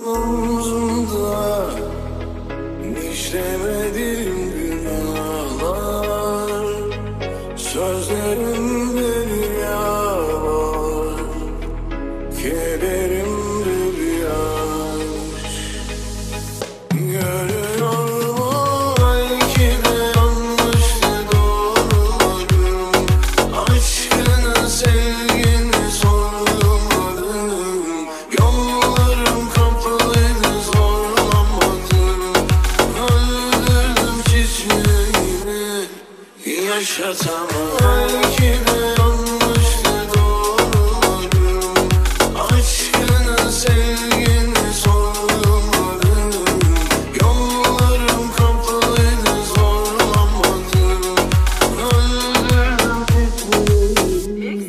Omzumda işlemedim günahlar, sözlerim beni yağlar, kederimde bir yaş. Görüyor mu belki de yanlıştı doğrularım, aşkını sevgini sormadım, yollarım kapalıydı zorlamadım, öldürdüm çiçeğimi yaşatamam. Belki de yanlıştı doğrularım, aşkını sevgini sormadım, yollarım kapalıydı zorlamadım, öldürdüm çiçeğimi.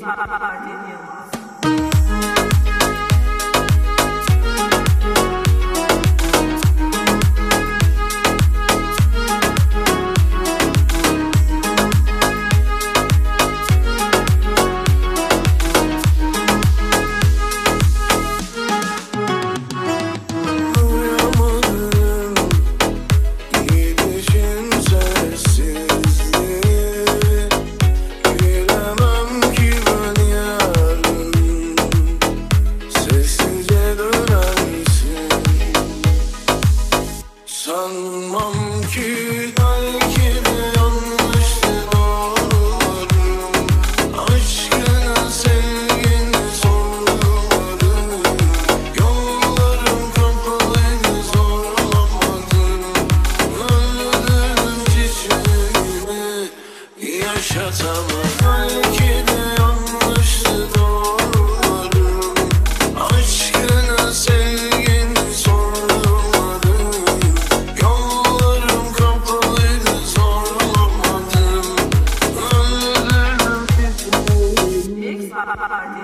Duyamadım gidişin sessizliği, bilemem ki ben yarın sessizce dönersin. Sanmam ki belki de yanlıştı doğrularım, aşkını sevgini sormadım, yollarım kapalıydı zorlamadım, öldürdüm çiçeğimi yaşatamam. Belki de yanlıştı doğrularım, aşkını sevgini sormadım, yollarım kapalıydı zorlamadım, öldürdüm çiçeğimi.